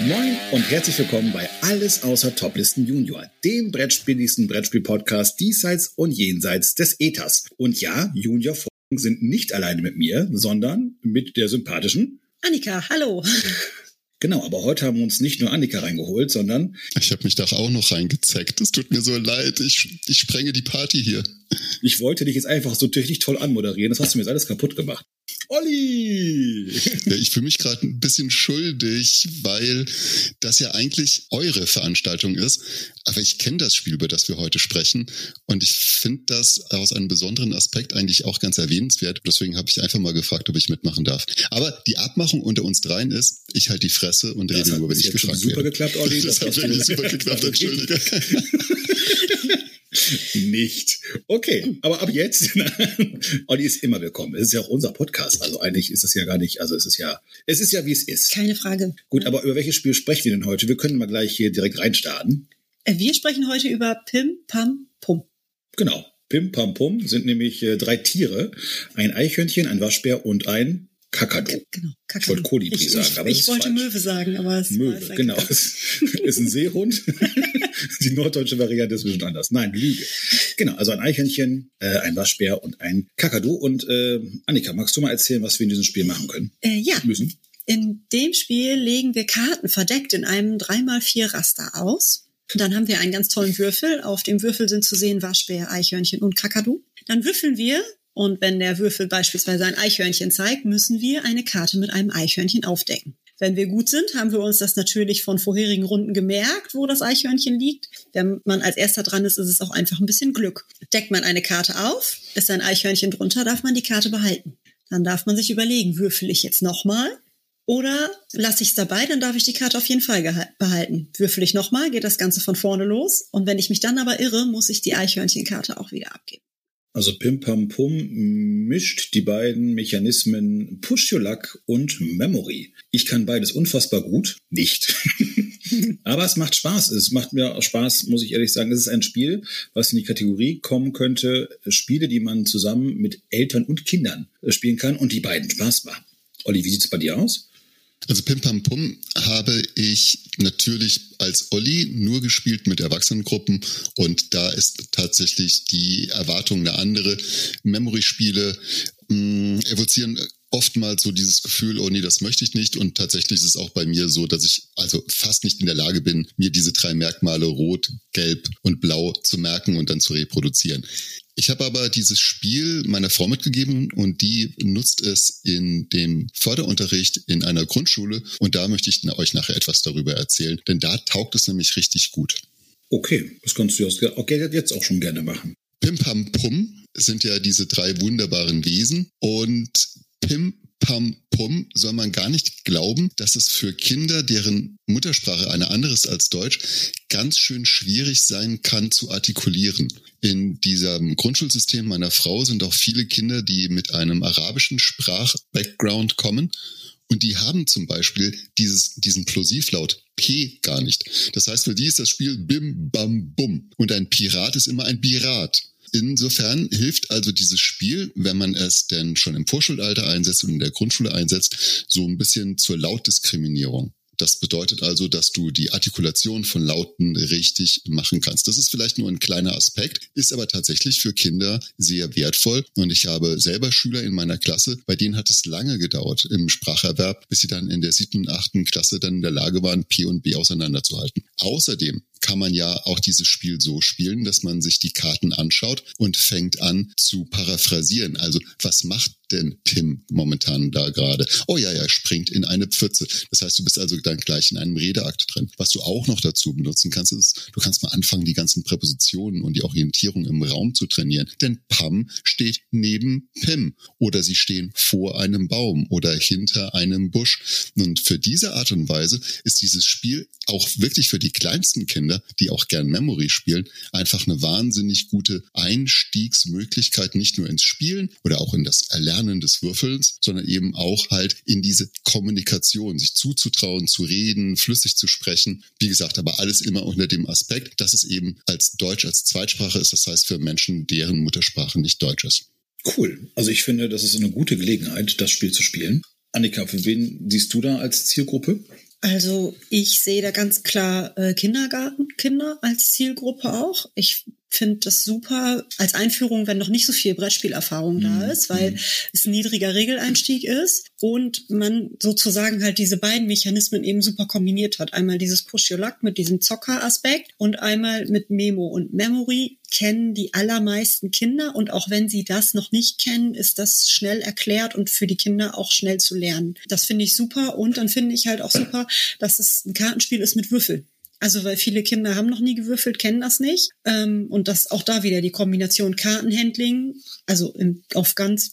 Moin und herzlich willkommen bei Alles außer Toplisten Junior, dem brettspieligsten Brettspiel-Podcast diesseits und jenseits des Äthers. Und ja, Junior-Folgen sind nicht alleine mit mir, sondern mit der sympathischen Annika, hallo. Genau, aber heute haben wir uns nicht nur Annika reingeholt, sondern... Ich habe mich doch auch noch reingezeckt. Es tut mir so leid. Ich sprenge die Party hier. Ich wollte dich jetzt einfach so richtig toll anmoderieren. Das hast du mir jetzt alles kaputt gemacht. Olli! Ja, ich fühle mich gerade ein bisschen schuldig, weil das ja eigentlich eure Veranstaltung ist. Aber ich kenne das Spiel, über das wir heute sprechen. Und ich finde das aus einem besonderen Aspekt eigentlich auch ganz erwähnenswert. Deswegen habe ich einfach mal gefragt, ob ich mitmachen darf. Aber die Abmachung unter uns dreien ist, ich halte die Fresse und rede nur, wenn ich gefragt werde. Das hat super geklappt, Olli. Das hat wirklich super geklappt, entschuldige. Nicht. Okay, aber ab jetzt, Olli ist immer willkommen. Es ist ja auch unser Podcast. Also eigentlich ist es ja gar nicht, also es ist ja, wie es ist. Keine Frage. Gut, aber über welches Spiel sprechen wir denn heute? Wir können mal gleich hier direkt reinstarten. Wir sprechen heute über Pim Pam Pum. Genau. Pim Pam Pum sind nämlich 3 Tiere. Ein Eichhörnchen, ein Waschbär und ein Kakadu. Genau, Kakadu. Ich wollte Kolibri sagen, aber ich wollte falsch. Möwe sagen, aber es Möwe, genau. Es ist ein Seehund. Die norddeutsche Variante ist ein bisschen anders. Nein, Lüge. Genau, also ein Eichhörnchen, ein Waschbär und ein Kakadu. Und Annika, magst du mal erzählen, was wir in diesem Spiel machen können? Ja. Müssen. In dem Spiel legen wir Karten verdeckt in einem 3x4 Raster aus. Dann haben wir einen ganz tollen Würfel. Auf dem Würfel sind zu sehen Waschbär, Eichhörnchen und Kakadu. Dann würfeln wir. Und wenn der Würfel beispielsweise ein Eichhörnchen zeigt, müssen wir eine Karte mit einem Eichhörnchen aufdecken. Wenn wir gut sind, haben wir uns das natürlich von vorherigen Runden gemerkt, wo das Eichhörnchen liegt. Wenn man als Erster dran ist, ist es auch einfach ein bisschen Glück. Deckt man eine Karte auf, ist ein Eichhörnchen drunter, darf man die Karte behalten. Dann darf man sich überlegen, würfel ich jetzt nochmal oder lasse ich es dabei, dann darf ich die Karte auf jeden Fall behalten. Würfel ich nochmal, geht das Ganze von vorne los. Und wenn ich mich dann aber irre, muss ich die Eichhörnchenkarte auch wieder abgeben. Also Pim Pam Pum mischt die beiden Mechanismen Push Your Luck und Memory. Ich kann beides unfassbar gut. Nicht. Aber es macht Spaß. Es macht mir Spaß, muss ich ehrlich sagen. Es ist ein Spiel, was in die Kategorie kommen könnte, Spiele, die man zusammen mit Eltern und Kindern spielen kann und die beiden Spaß machen. Olli, wie sieht es bei dir aus? Also Pim Pam Pum habe ich natürlich als Olli nur gespielt mit Erwachsenengruppen und da ist tatsächlich die Erwartung eine andere. Memory-Spiele evozieren oftmals so dieses Gefühl, oh nee, das möchte ich nicht, und tatsächlich ist es auch bei mir so, dass ich also fast nicht in der Lage bin, mir diese 3 Merkmale Rot, Gelb und Blau zu merken und dann zu reproduzieren. Ich habe aber dieses Spiel meiner Frau mitgegeben und die nutzt es in dem Förderunterricht in einer Grundschule und da möchte ich euch nachher etwas darüber erzählen, denn da taugt es nämlich richtig gut. Okay, das kannst du jetzt auch schon gerne machen. Pim Pam Pum sind ja diese 3 wunderbaren Wesen und Pim Pam Pum soll man gar nicht glauben, dass es für Kinder, deren Muttersprache eine andere ist als Deutsch, ganz schön schwierig sein kann zu artikulieren. In diesem Grundschulsystem meiner Frau sind auch viele Kinder, die mit einem arabischen Sprach-Background kommen. Und die haben zum Beispiel diesen Plosivlaut P gar nicht. Das heißt, für die ist das Spiel Bim Bam Bum. Und ein Pirat ist immer ein Pirat. Insofern hilft also dieses Spiel, wenn man es denn schon im Vorschulalter einsetzt und in der Grundschule einsetzt, so ein bisschen zur Lautdiskriminierung. Das bedeutet also, dass du die Artikulation von Lauten richtig machen kannst. Das ist vielleicht nur ein kleiner Aspekt, ist aber tatsächlich für Kinder sehr wertvoll. Und ich habe selber Schüler in meiner Klasse, bei denen hat es lange gedauert im Spracherwerb, bis sie dann in der 7. und 8. Klasse dann in der Lage waren, P und B auseinanderzuhalten. Außerdem kann man ja auch dieses Spiel so spielen, dass man sich die Karten anschaut und fängt an zu paraphrasieren. Also, was macht denn Pim momentan da gerade? Oh ja, er springt in eine Pfütze. Das heißt, du bist also dann gleich in einem Redeakt drin. Was du auch noch dazu benutzen kannst, ist, du kannst mal anfangen, die ganzen Präpositionen und die Orientierung im Raum zu trainieren. Denn Pam steht neben Pim oder sie stehen vor einem Baum oder hinter einem Busch. Und für diese Art und Weise ist dieses Spiel auch wirklich für die kleinsten Kinder, die auch gern Memory spielen, einfach eine wahnsinnig gute Einstiegsmöglichkeit, nicht nur ins Spielen oder auch in das Erlernen des Würfelns, sondern eben auch halt in diese Kommunikation, sich zuzutrauen, zu reden, flüssig zu sprechen. Wie gesagt, aber alles immer unter dem Aspekt, dass es eben als Deutsch als Zweitsprache ist, das heißt für Menschen, deren Muttersprache nicht Deutsch ist. Cool. Also ich finde, das ist eine gute Gelegenheit, das Spiel zu spielen. Annika, für wen siehst du da als Zielgruppe? Also ich sehe da ganz klar Kindergartenkinder als Zielgruppe auch. Ich finde das super als Einführung, wenn noch nicht so viel Brettspielerfahrung da ist, weil es ein niedriger Regeleinstieg ist und man sozusagen halt diese beiden Mechanismen eben super kombiniert hat. Einmal dieses Push Your Luck mit diesem Zocker-Aspekt und einmal mit Memo und Memory kennen die allermeisten Kinder und auch wenn sie das noch nicht kennen, ist das schnell erklärt und für die Kinder auch schnell zu lernen. Das finde ich super und dann finde ich halt auch super, dass es ein Kartenspiel ist mit Würfeln. Also weil viele Kinder haben noch nie gewürfelt, kennen das nicht. Und das auch da wieder die Kombination Kartenhandling, also auf ganz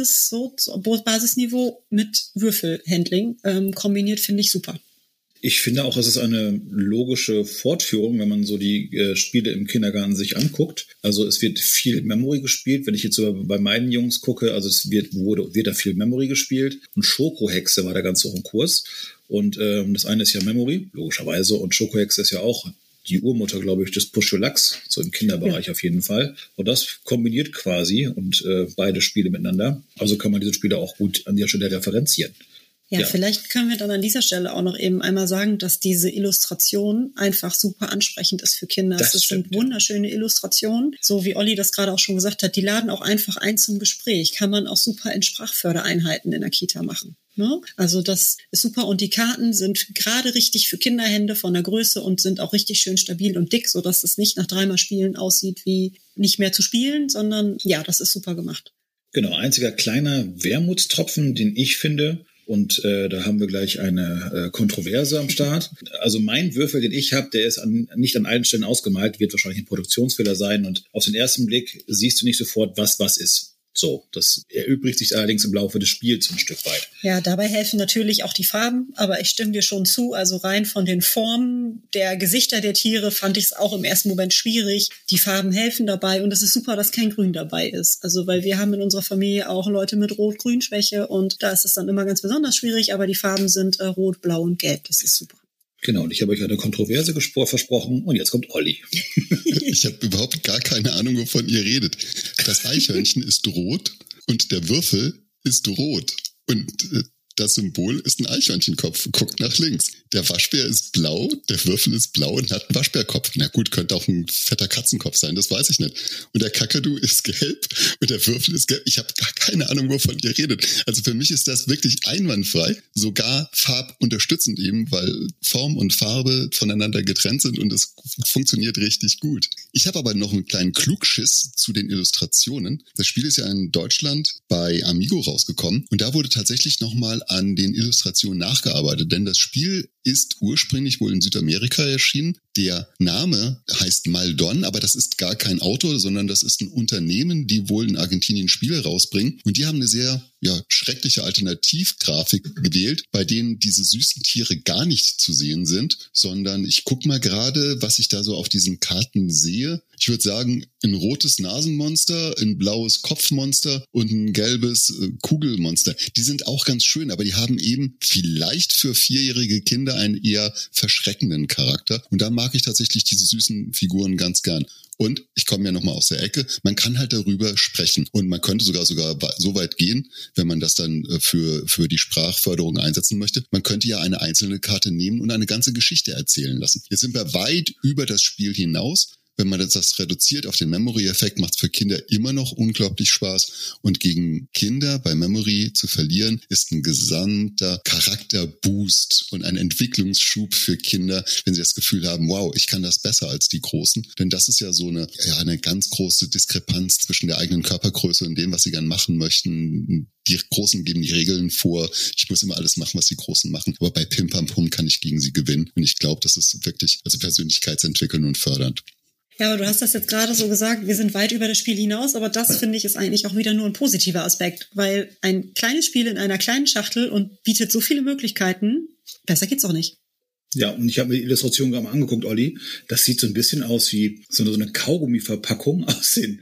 Basisniveau mit Würfelhandling kombiniert, finde ich super. Ich finde auch, es ist eine logische Fortführung, wenn man so die Spiele im Kindergarten sich anguckt. Also es wird viel Memory gespielt. Wenn ich jetzt so bei meinen Jungs gucke, also es wird da viel Memory gespielt. Und Schokohexe war da ganz hoch im Kurs. Und das eine ist ja Memory, logischerweise. Und Schokohexe ist ja auch die Urmutter, glaube ich, des Push Your Lucks, so im Kinderbereich auf jeden Fall. Und das kombiniert quasi und beide Spiele miteinander. Also kann man diese Spiele auch gut an der Stelle referenzieren. Ja, vielleicht können wir dann an dieser Stelle auch noch eben einmal sagen, dass diese Illustration einfach super ansprechend ist für Kinder. Das sind wunderschöne Illustrationen. So wie Olli das gerade auch schon gesagt hat, die laden auch einfach ein zum Gespräch. Kann man auch super in Sprachfördereinheiten in der Kita machen. Ne? Also das ist super und die Karten sind gerade richtig für Kinderhände von der Größe und sind auch richtig schön stabil und dick, sodass es nicht nach 3-mal Spielen aussieht wie nicht mehr zu spielen, sondern ja, das ist super gemacht. Genau, einziger kleiner Wermutstropfen, den ich finde, und da haben wir gleich eine Kontroverse am Start. Also mein Würfel, den ich habe, der ist nicht an allen Stellen ausgemalt, wird wahrscheinlich ein Produktionsfehler sein. Und auf den ersten Blick siehst du nicht sofort, was ist. So, das erübrigt sich allerdings im Laufe des Spiels ein Stück weit. Ja, dabei helfen natürlich auch die Farben, aber ich stimme dir schon zu, also rein von den Formen der Gesichter der Tiere fand ich es auch im ersten Moment schwierig. Die Farben helfen dabei und es ist super, dass kein Grün dabei ist. Also, weil wir haben in unserer Familie auch Leute mit Rot-Grün-Schwäche und da ist es dann immer ganz besonders schwierig, aber die Farben sind Rot, Blau und Gelb, das ist super. Genau, und ich habe euch eine Kontroverse versprochen und jetzt kommt Olli. Ich habe überhaupt gar keine Ahnung, wovon ihr redet. Das Eichhörnchen ist rot und der Würfel ist rot. Und das Symbol ist ein Eichhörnchenkopf. Guckt nach links. Der Waschbär ist blau, der Würfel ist blau und hat einen Waschbärkopf. Na gut, könnte auch ein fetter Katzenkopf sein, das weiß ich nicht. Und der Kakadu ist gelb und der Würfel ist gelb. Ich habe gar keine Ahnung, wovon ihr redet. Also für mich ist das wirklich einwandfrei, sogar farbunterstützend eben, weil Form und Farbe voneinander getrennt sind und es funktioniert richtig gut. Ich habe aber noch einen kleinen Klugschiss zu den Illustrationen. Das Spiel ist ja in Deutschland bei Amigo rausgekommen und da wurde tatsächlich nochmal an den Illustrationen nachgearbeitet, denn das Spiel ist ursprünglich wohl in Südamerika erschienen. Der Name heißt Maldon, aber das ist gar kein Autor, sondern das ist ein Unternehmen, die wohl in Argentinien Spiele rausbringen. Und die haben eine sehr schreckliche Alternativgrafik gewählt, bei denen diese süßen Tiere gar nicht zu sehen sind, sondern ich guck mal gerade, was ich da so auf diesen Karten sehe. Ich würde sagen, ein rotes Nasenmonster, ein blaues Kopfmonster und ein gelbes Kugelmonster. Die sind auch ganz schön, aber die haben eben vielleicht für 4-jährige Kinder einen eher verschreckenden Charakter. Und da mag ich tatsächlich diese süßen Figuren ganz gern. Und ich komme ja nochmal aus der Ecke, man kann halt darüber sprechen. Und man könnte sogar so weit gehen, wenn man das dann für die Sprachförderung einsetzen möchte. Man könnte ja eine einzelne Karte nehmen und eine ganze Geschichte erzählen lassen. Jetzt sind wir weit über das Spiel hinaus. Wenn man das reduziert auf den Memory-Effekt, macht es für Kinder immer noch unglaublich Spaß. Und gegen Kinder bei Memory zu verlieren, ist ein gesamter Charakterboost und ein Entwicklungsschub für Kinder, wenn sie das Gefühl haben, wow, ich kann das besser als die Großen. Denn das ist ja so eine ganz große Diskrepanz zwischen der eigenen Körpergröße und dem, was sie gern machen möchten. Die Großen geben die Regeln vor. Ich muss immer alles machen, was die Großen machen. Aber bei Pim Pam Pum kann ich gegen sie gewinnen. Und ich glaube, das ist wirklich persönlichkeitsentwickelnd und fördernd. Ja, aber du hast das jetzt gerade so gesagt, wir sind weit über das Spiel hinaus, aber das, finde ich, ist eigentlich auch wieder nur ein positiver Aspekt, weil ein kleines Spiel in einer kleinen Schachtel und bietet so viele Möglichkeiten, besser geht's auch nicht. Ja, und ich habe mir die Illustration gerade mal angeguckt, Olli. Das sieht so ein bisschen aus wie so eine Kaugummi-Verpackung aus den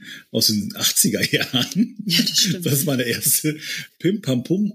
80er Jahren. Ja, das stimmt. Das ist meine erste. Pim Pam Pum,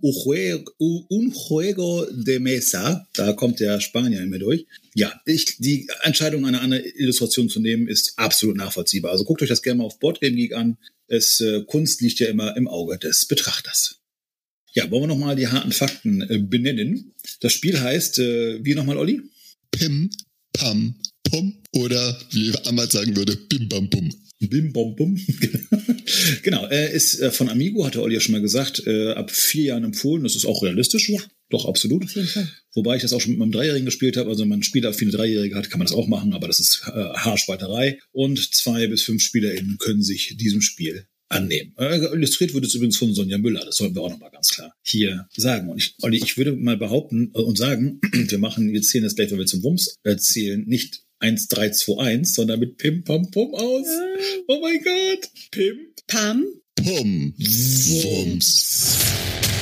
un juego de mesa. Da kommt der Spanier in mir durch. Ja, die Entscheidung, eine andere Illustration zu nehmen, ist absolut nachvollziehbar. Also guckt euch das gerne mal auf Boardgame Geek an. Kunst liegt ja immer im Auge des Betrachters. Ja, wollen wir nochmal die harten Fakten benennen. Das Spiel heißt, wie nochmal, Olli? Pim, Pam, Pum oder wie Amat sagen würde, Bim Bam Bum. Bim Bom Bum. Genau, ist von Amigo, hatte Olli ja schon mal gesagt, ab 4 Jahren empfohlen. Das ist auch realistisch. Ja. Doch, absolut. Auf jeden Fall. Wobei ich das auch schon mit meinem Dreijährigen gespielt habe. Also wenn man einen Spieler viele Dreijährige hat, kann man das auch machen, aber das ist Haarspalterei. Und 2 bis 5 SpielerInnen können sich diesem Spiel annehmen. Illustriert wird es übrigens von Sonja Müller. Das sollten wir auch nochmal ganz klar hier sagen. Und Olli, ich würde mal behaupten und sagen, wir zählen das gleich, wenn wir zum Wumms zählen, nicht 1, 3, 2, 1, sondern mit Pim, Pam, Pum aus. Oh mein Gott. Pim, Pam, Pum, Wumms.